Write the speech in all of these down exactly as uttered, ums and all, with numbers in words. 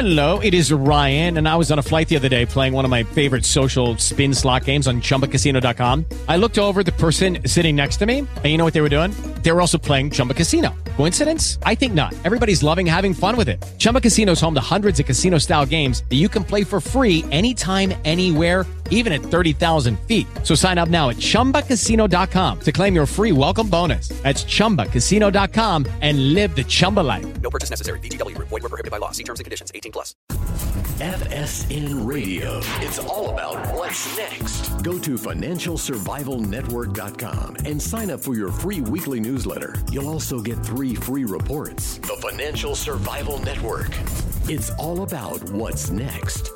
Hello, it is Ryan, and I was on a flight the other day playing one of my favorite social spin slot games on Chumba Casino dot com. I looked over at the person sitting next to me, and you know what they were doing? They were also playing Chumba Casino. Coincidence? I think not. Everybody's loving having fun with it. Chumba Casino is home to hundreds of casino-style games that you can play for free anytime, anywhere, even at thirty thousand feet. So sign up now at Chumba Casino dot com to claim your free welcome bonus. That's Chumba Casino dot com and live the Chumba life. No purchase necessary. V G W. Void where prohibited by law. See terms and conditions. eighteen plus. F S N Radio. It's all about what's next. Go to financial survival network dot com and sign up for your free weekly newsletter. You'll also get three free reports. The Financial Survival Network. It's all about what's next.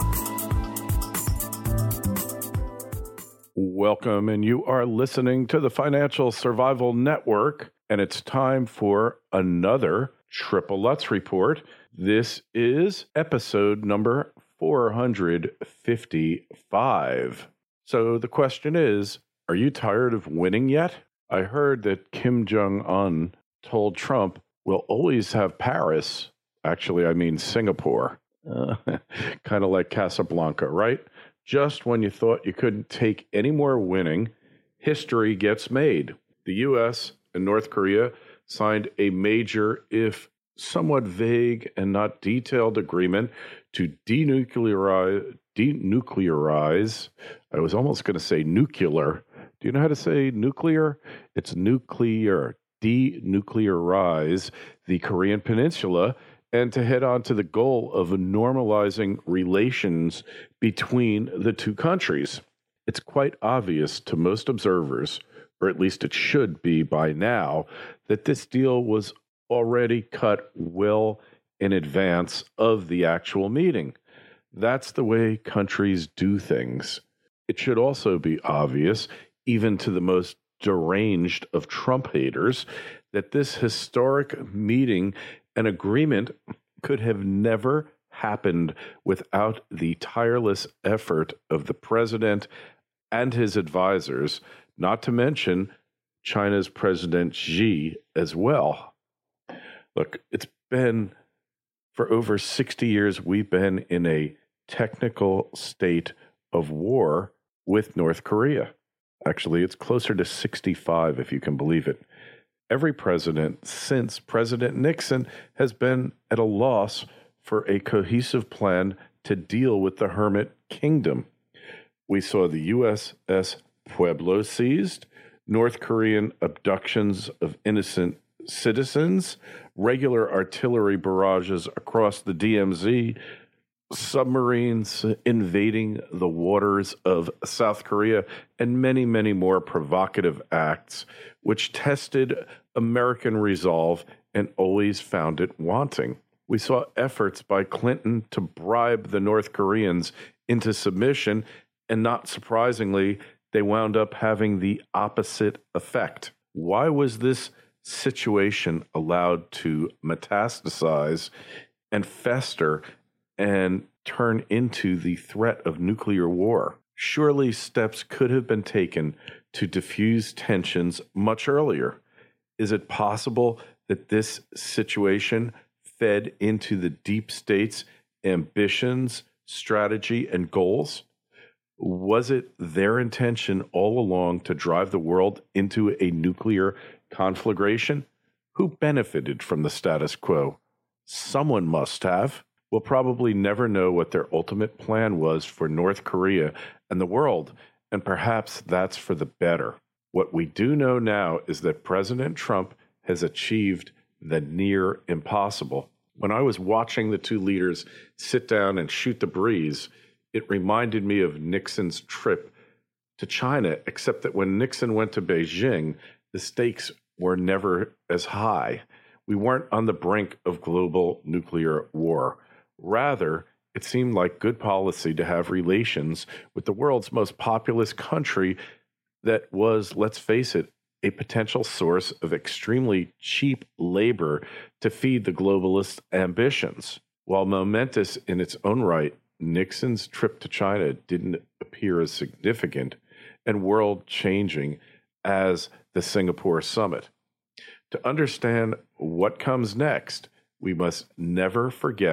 Welcome, and you are listening to the Financial Survival Network, and it's time for another Triple Lutz Report. This is episode number four hundred fifty-five. So the question is, are you tired of winning yet? I heard that Kim Jong-un told Trump, we'll always have Paris. Actually, I mean Singapore. Uh, kind of like Casablanca, right? Just when you thought you couldn't take any more winning, history gets made. The U S and North Korea signed a major, if somewhat vague and not detailed, agreement to denuclearize, denuclearize. I was almost going to say nuclear. Do you know how to say nuclear? It's nuclear. Denuclearize the Korean Peninsula, and to head on to the goal of normalizing relations between the two countries. It's quite obvious to most observers, or at least it should be by now, that this deal was already cut well in advance of the actual meeting. That's the way countries do things. It should also be obvious, even to the most deranged of Trump haters, that this historic meeting and agreement could have never happened without the tireless effort of the president and his advisors, not to mention China's President Xi as well. Look, it's been, for over sixty years, we've been in a technical state of war with North Korea. Actually, it's closer to sixty-five, if you can believe it. Every president since President Nixon has been at a loss for a cohesive plan to deal with the Hermit Kingdom. We saw the U S S Pueblo seized, North Korean abductions of innocent citizens, regular artillery barrages across the D M Z, submarines invading the waters of South Korea, and many, many more provocative acts which tested American resolve and always found it wanting. We saw efforts by Clinton to bribe the North Koreans into submission, and not surprisingly, they wound up having the opposite effect. Why was this situation allowed to metastasize and fester and turn into the threat of nuclear war? Surely steps could have been taken to diffuse tensions much earlier. Is it possible that this situation fed into the deep state's ambitions, strategy, and goals? Was it their intention all along to drive the world into a nuclear conflagration? Who benefited from the status quo? Someone must have. We'll probably never know what their ultimate plan was for North Korea and the world, and perhaps that's for the better. What we do know now is that President Trump has achieved the near impossible. When I was watching the two leaders sit down and shoot the breeze, it reminded me of Nixon's trip to China, except that when Nixon went to Beijing, the stakes were never as high. We weren't on the brink of global nuclear war. Rather, it seemed like good policy to have relations with the world's most populous country that was, let's face it, a potential source of extremely cheap labor to feed the globalist ambitions. While momentous in its own right, Nixon's trip to China didn't appear as significant and world-changing as the Singapore summit. To understand what comes next, we must never forget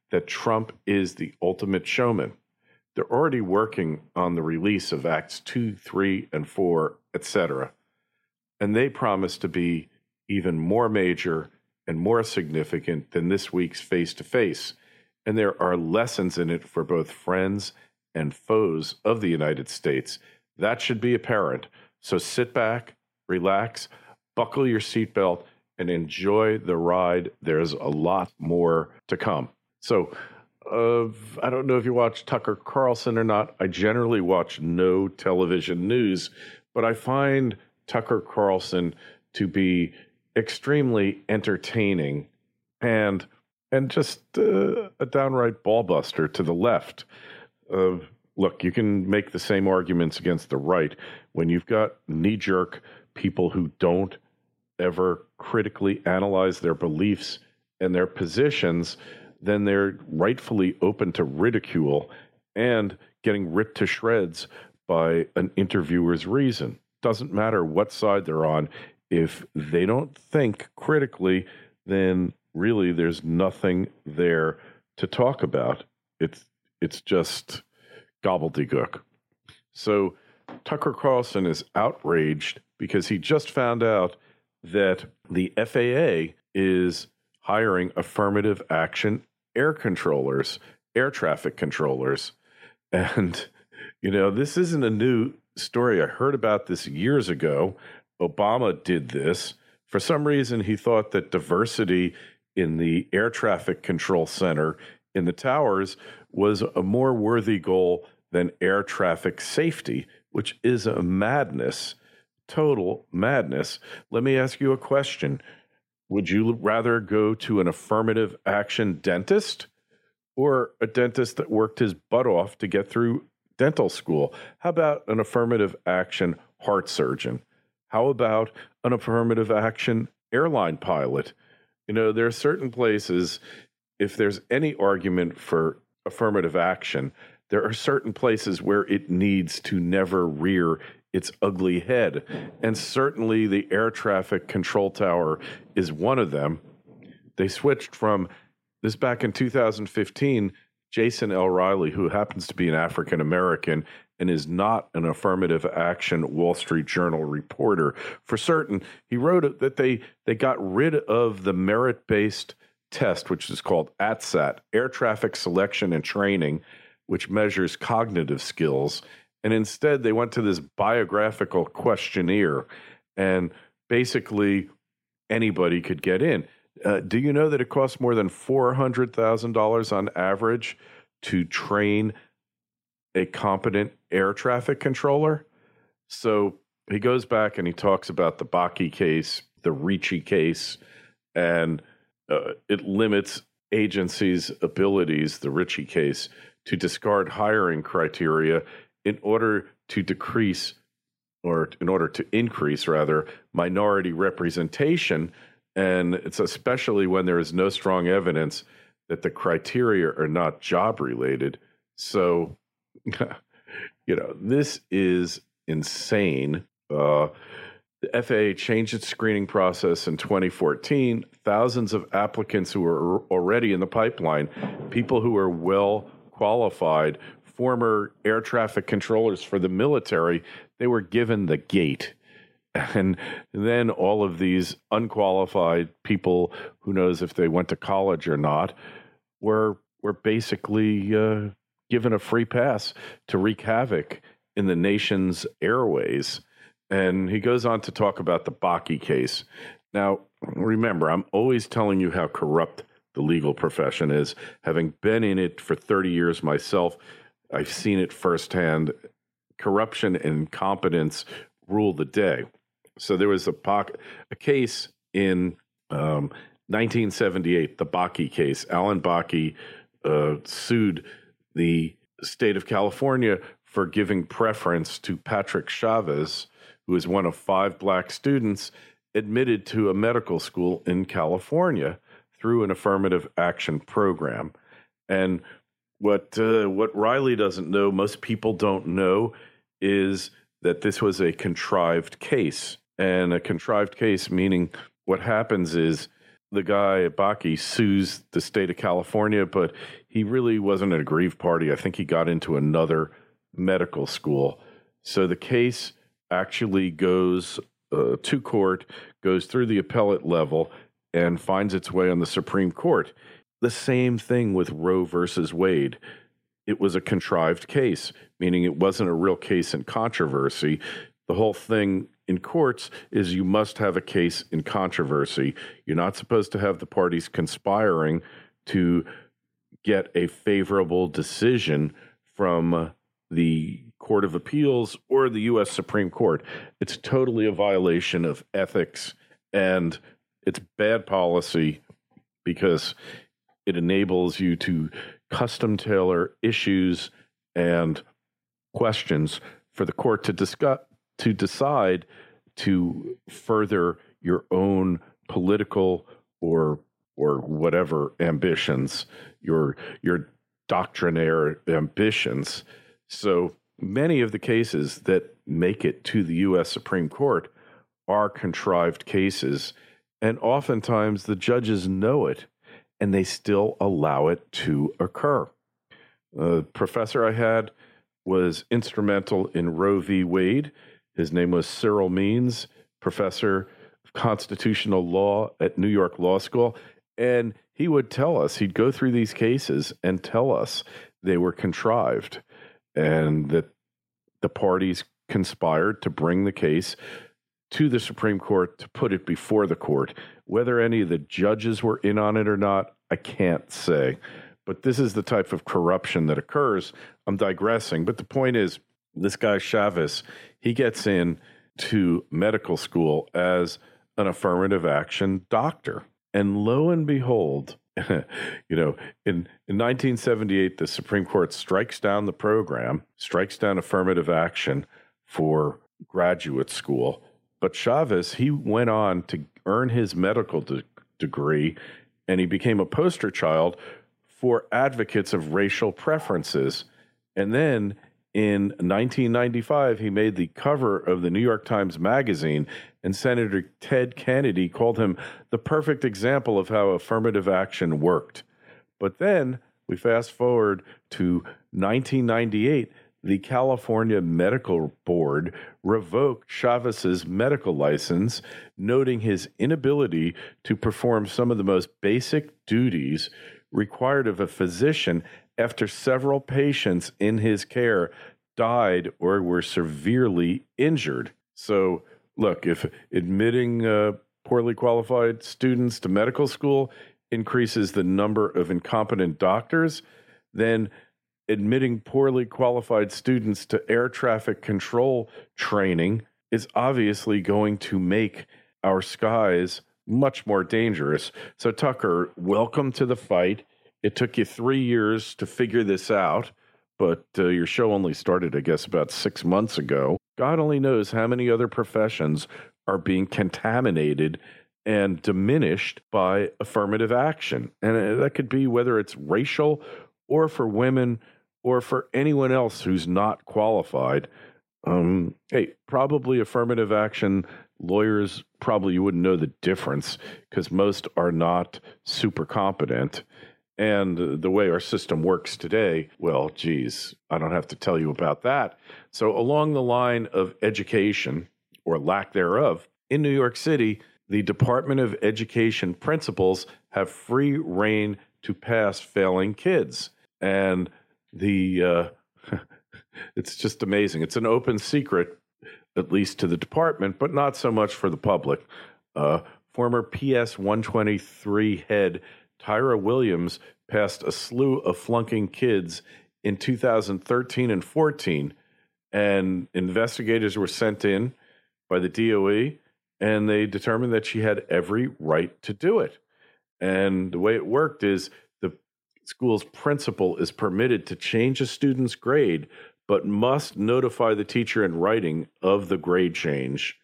that Trump is the ultimate showman. They're already working on the release of Acts two, three, and four, et cetera. And they promise to be even more major and more significant than this week's face-to-face. And there are lessons in it for both friends and foes of the United States. That should be apparent. So sit back, relax, buckle your seatbelt, and enjoy the ride. There's a lot more to come. So uh, I don't know if you watch Tucker Carlson or not. I generally watch no television news, but I find Tucker Carlson to be extremely entertaining and and just uh, a downright ballbuster to the left. Uh, look, you can make the same arguments against the right when you've got knee-jerk people who don't ever critically analyze their beliefs and their positions. Then they're rightfully open to ridicule and getting ripped to shreds by an interviewer's reason. Doesn't matter what side they're on. If they don't think critically, then really there's nothing there to talk about. It's it's just gobbledygook. So Tucker Carlson is outraged because he just found out that the F A A is hiring affirmative action air controllers, air traffic controllers. And, you know, this isn't a new story. I heard about this years ago. Obama did this. For some reason, he thought that diversity in the air traffic control center in the towers was a more worthy goal than air traffic safety, which is a madness, total madness. Let me ask you a question. Would you rather go to an affirmative action dentist or a dentist that worked his butt off to get through dental school? How about an affirmative action heart surgeon? How about an affirmative action airline pilot? You know, there are certain places, if there's any argument for affirmative action, there are certain places where it needs to never rear its ugly head. And certainly the air traffic control tower is one of them. They switched from this back in two thousand fifteen. Jason L. Riley, who happens to be an African American and is not an affirmative action Wall Street Journal reporter, for certain, he wrote that they, they got rid of the merit-based test, which is called A T S A T, Air Traffic Selection and Training, which measures cognitive skills. And instead, they went to this biographical questionnaire, and basically anybody could get in. Uh, do you know that it costs more than four hundred thousand dollars on average to train a competent air traffic controller? So he goes back and he talks about the Bakke case, the Ricci case, and uh, it limits agencies' abilities, the Ricci case, to discard hiring criteria in order to decrease, or in order to increase, rather, minority representation. And it's especially when there is no strong evidence that the criteria are not job-related. So, you know, this is insane. Uh, the F A A changed its screening process in twenty fourteen. Thousands of applicants who were already in the pipeline, people who are well qualified, former air traffic controllers for the military, they were given the gate. And then all of these unqualified people, who knows if they went to college or not, were were basically uh, given a free pass to wreak havoc in the nation's airways. And he goes on to talk about the Bakke case. Now, remember, I'm always telling you how corrupt the legal profession is. Having been in it for thirty years myself, I've seen it firsthand. Corruption and incompetence rule the day. So there was a, a case in um, nineteen seventy-eight, the Bakke case. Alan Bakke uh, sued the state of California for giving preference to Patrick Chavez, who is one of five black students admitted to a medical school in California through an affirmative action program. And what uh, what Riley doesn't know, most people don't know, is that this was a contrived case. And a contrived case meaning what happens is the guy, Bakke, sues the state of California, but he really wasn't an aggrieved party. I think he got into another medical school. So the case actually goes uh, to court, goes through the appellate level, and finds its way on the Supreme Court. The same thing with Roe versus Wade. It was a contrived case, meaning it wasn't a real case in controversy. The whole thing in courts is you must have a case in controversy. You're not supposed to have the parties conspiring to get a favorable decision from the Court of Appeals or the U S Supreme Court. It's totally a violation of ethics, and it's bad policy because it enables you to custom tailor issues and questions for the court to discuss, to decide to further your own political or or whatever ambitions, your your doctrinaire ambitions. So many of the cases that make it to the U S Supreme Court are contrived cases, and oftentimes the judges know it, and they still allow it to occur. A professor I had was instrumental in Roe v. Wade. His name was Cyril Means, professor of constitutional law at New York Law School. And he would tell us, he'd go through these cases and tell us they were contrived and that the parties conspired to bring the case to the Supreme Court to put it before the court. Whether any of the judges were in on it or not, I can't say. But this is the type of corruption that occurs. I'm digressing, but the point is, this guy Chavez, he gets in to medical school as an affirmative action doctor. And lo and behold, you know, in, in nineteen seventy-eight, the Supreme Court strikes down the program, strikes down affirmative action for graduate school. But Chavez, he went on to earn his medical de- degree, and he became a poster child for advocates of racial preferences. And then in nineteen ninety-five, he made the cover of the New York Times Magazine, and Senator Ted Kennedy called him the perfect example of how affirmative action worked. But then we fast forward to nineteen ninety-eight, the California Medical Board revoked Chavez's medical license, noting his inability to perform some of the most basic duties required of a physician after several patients in his care died or were severely injured. So, look, if admitting uh, poorly qualified students to medical school increases the number of incompetent doctors, then admitting poorly qualified students to air traffic control training is obviously going to make our skies much more dangerous. So, Tucker, welcome to the fight. It took you three years to figure this out, but uh, your show only started, I guess, about six months ago. God only knows how many other professions are being contaminated and diminished by affirmative action. And that could be whether it's racial or for women or for anyone else who's not qualified. Um, hey, probably affirmative action lawyers, probably you wouldn't know the difference because most are not super competent. And the way our system works today, well, geez, I don't have to tell you about that. So along the line of education, or lack thereof, in New York City, the Department of Education principals have free rein to pass failing kids. And the uh, it's just amazing. It's an open secret, at least to the department, but not so much for the public. Uh, former P S one twenty-three head Tyra Williams passed a slew of flunking kids in two thousand thirteen and fourteen, and investigators were sent in by the D O E, and they determined that she had every right to do it. And the way it worked is the school's principal is permitted to change a student's grade, but must notify the teacher in writing of the grade change.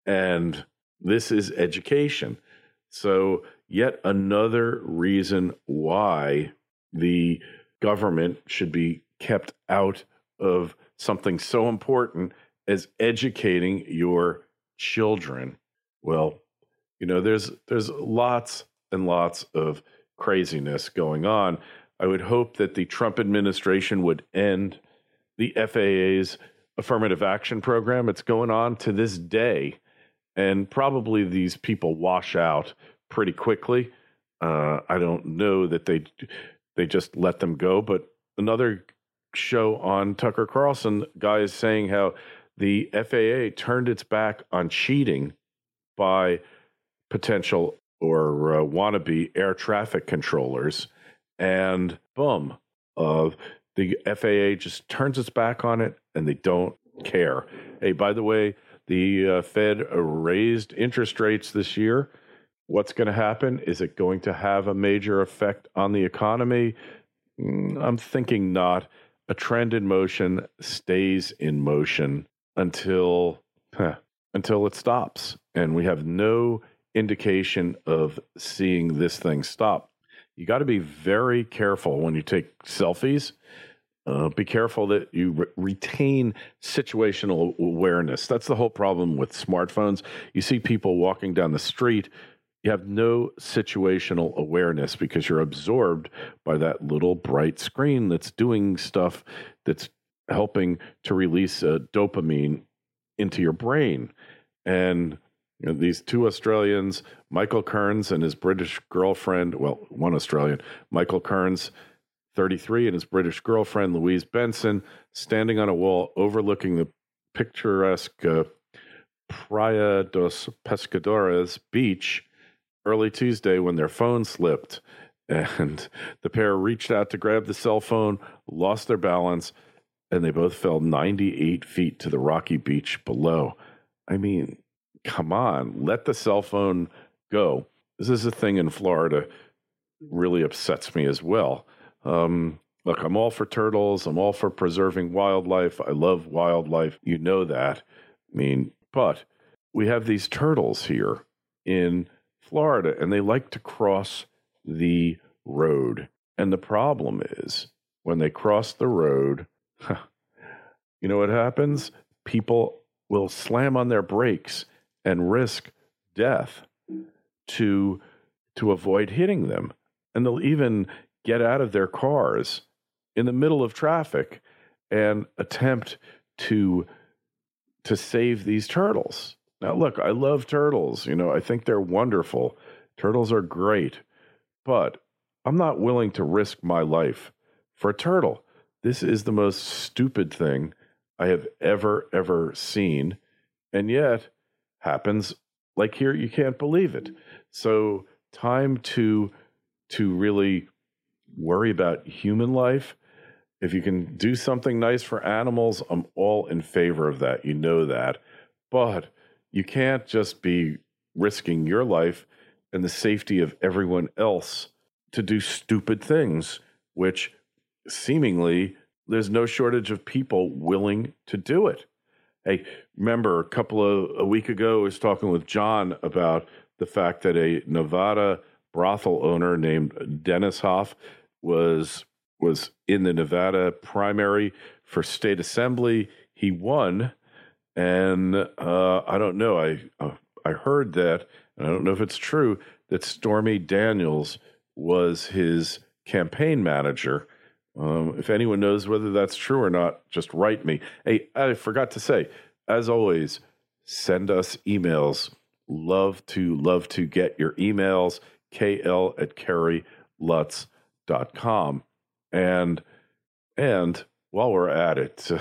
And this is education. So yet another reason why the government should be kept out of something so important as educating your children. Well, you know, there's there's lots and lots of craziness going on. I would hope that the Trump administration would end the F A A's affirmative action program. It's going on to this day, and probably these people wash out pretty quickly. Uh, I don't know that they they just let them go, but another show on Tucker Carlson, guy is saying how the F A A turned its back on cheating by potential or uh, wannabe air traffic controllers, and boom, uh, the F A A just turns its back on it, and they don't care. Hey, by the way, the uh, Fed raised interest rates this year. What's going to happen? Is it going to have a major effect on the economy? Mm, I'm thinking not. A trend in motion stays in motion until huh, until it stops, and we have no indication of seeing this thing stop. You got to be very careful when you take selfies. Uh, be careful that you re- retain situational awareness. That's the whole problem with smartphones. You see people walking down the street. You have no situational awareness because you're absorbed by that little bright screen that's doing stuff that's helping to release uh, dopamine into your brain. And you know, these two Australians, Michael Kearns and his British girlfriend, well, one Australian, Michael Kearns, thirty-three, and his British girlfriend, Louise Benson, standing on a wall overlooking the picturesque uh, Praia dos Pescadores beach early Tuesday when their phone slipped. And the pair reached out to grab the cell phone, lost their balance, and they both fell ninety-eight feet to the rocky beach below. I mean, come on, let the cell phone go. This is a thing in Florida, really upsets me as well. Um, look, I'm all for turtles. I'm all for preserving wildlife. I love wildlife. You know that. I mean, but we have these turtles here in Florida, and they like to cross the road. And the problem is, when they cross the road, you know what happens? People will slam on their brakes and risk death to to avoid hitting them. And they'll even get out of their cars in the middle of traffic and attempt to to save these turtles. Now, look, I love turtles. You know, I think they're wonderful. Turtles are great. But I'm not willing to risk my life for a turtle. This is the most stupid thing I have ever, ever seen. And yet, happens like here, you can't believe it. So, time to to really worry about human life. If you can do something nice for animals, I'm all in favor of that. You know that. But you can't just be risking your life and the safety of everyone else to do stupid things, which seemingly there's no shortage of people willing to do it. Hey, remember a couple of a week ago, I was talking with John about the fact that a Nevada brothel owner named Dennis Hoff was was in the Nevada primary for state assembly. He won, and uh, I don't know. I uh, I heard that, and I don't know if it's true, that Stormy Daniels was his campaign manager. Um, if anyone knows whether that's true or not, just write me. Hey, I forgot to say, as always, send us emails. Love to, love to get your emails, kl at kerry lutz dot com. And, and while we're at it,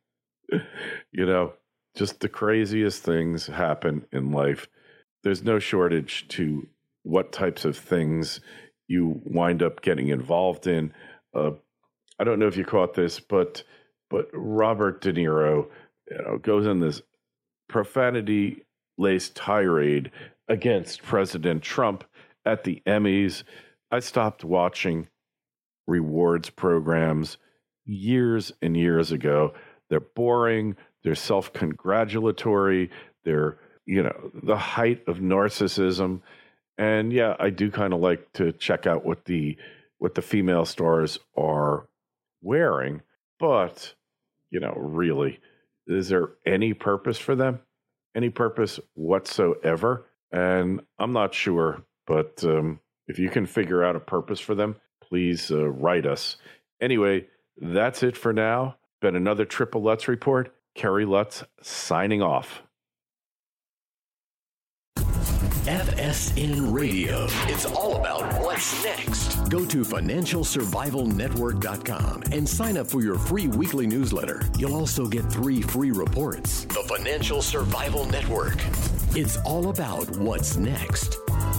you know, just the craziest things happen in life. There's no shortage to what types of things you wind up getting involved in. Uh, I don't know if you caught this, but but Robert De Niro, you know, goes in this profanity-laced tirade against President Trump at the Emmys. I stopped watching rewards programs years and years ago. They're boring. They're self-congratulatory. They're, you know, the height of narcissism. And yeah, I do kind of like to check out what the what the female stars are wearing, but, you know, really, is there any purpose for them? Any purpose whatsoever? And I'm not sure, but um, if you can figure out a purpose for them, please uh, write us. Anyway, that's it for now. Been another Triple Lutz Report. Kerry Lutz signing off. F S N Radio. It's all about what's next. Go to financial survival network dot com and sign up for your free weekly newsletter. You'll also get three free reports. The Financial Survival Network. It's all about what's next.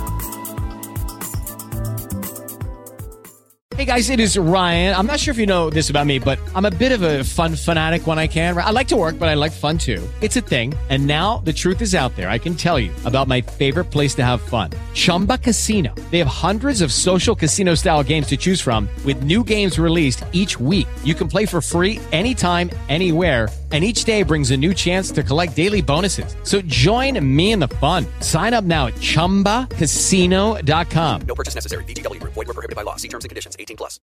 Hey guys, it is Ryan. I'm not sure if you know this about me, but I'm a bit of a fun fanatic when I can. I like to work, but I like fun too. It's a thing. And now the truth is out there. I can tell you about my favorite place to have fun. Chumba Casino. They have hundreds of social casino style games to choose from with new games released each week. You can play for free anytime, anywhere. And each day brings a new chance to collect daily bonuses. So join me in the fun. Sign up now at chumba casino dot com. No purchase necessary. V G W Group. Void where prohibited by law. See terms and conditions. eighteen plus.